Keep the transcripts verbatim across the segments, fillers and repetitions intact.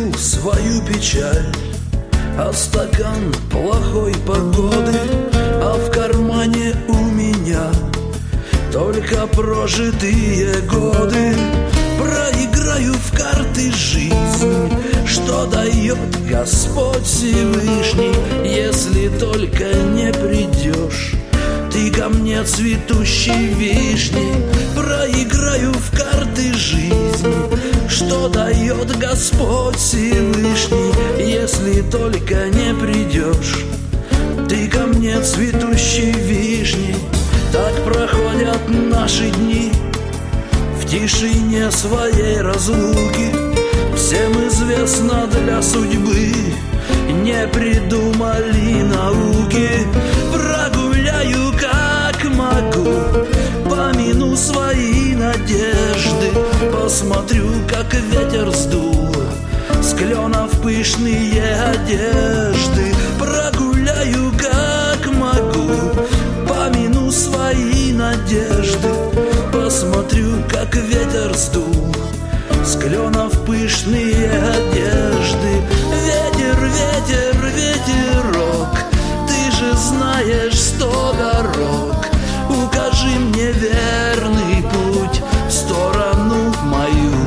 разлил свою печаль, а стакан плохой погоды, а в кармане у меня только прожитые годы. Проиграю в карты жизнь, что дает Господь Всевышний, если только не придешь ты ко мне цветущей вишней. Проиграю в карты жизнь, что дает Господь Всевышний, если только не придешь ты ко мне цветущей вишней. Так проходят наши дни в тишине своей разлуки. Всем известно, для судьбы не придумали науки. Прогуляю как могу, помяну свои надежды, посмотрю, как ветер сдул с кленов пышные одежды. Прогуляю как могу, помяну свои надежды, посмотрю, как ветер сдул с кленов пышные одежды. Ветер, ветер, ветерок, ты же знаешь сто дорог, укажи мне верный путь в сторону мою.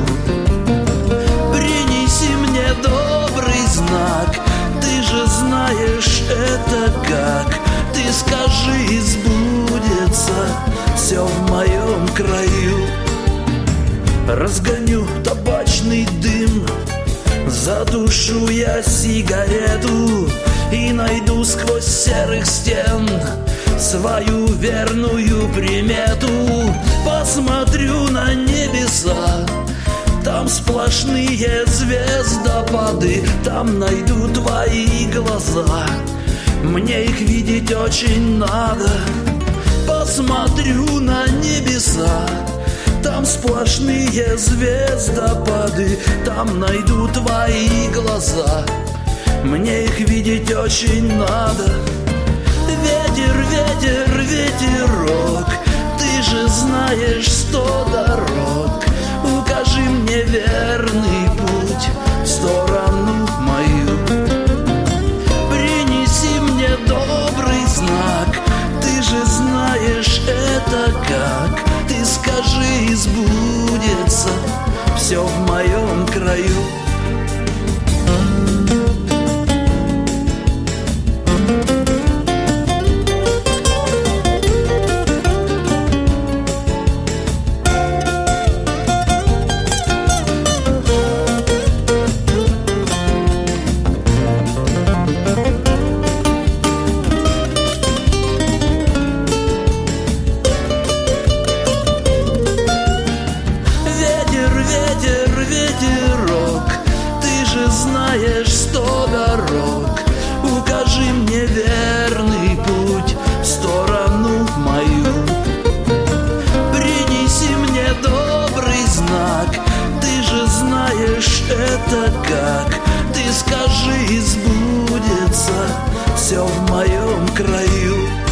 Принеси мне добрый знак, ты же знаешь это как. Ты скажи, сбудется все в моем краю. Разгоню табачный дым, задушу я сигарету и найду сквозь серых стен свою верную примету. Посмотрю на небеса, там сплошные звездопады, там найду твои глаза, мне их видеть очень надо. Посмотрю на небеса, там сплошные звездопады, там найду твои глаза, мне их видеть очень надо. Ветер, ветер, ветерок, ты же знаешь сто дорог, укажи мне верный путь в сторону мою. Принеси мне добрый знак, ты же знаешь это как. Ты скажи, сбудется все в моем краю. Знаешь сто дорог, укажи мне верный путь в сторону мою. Принеси мне добрый знак, ты же знаешь это как. Ты скажи, сбудется все в моем краю.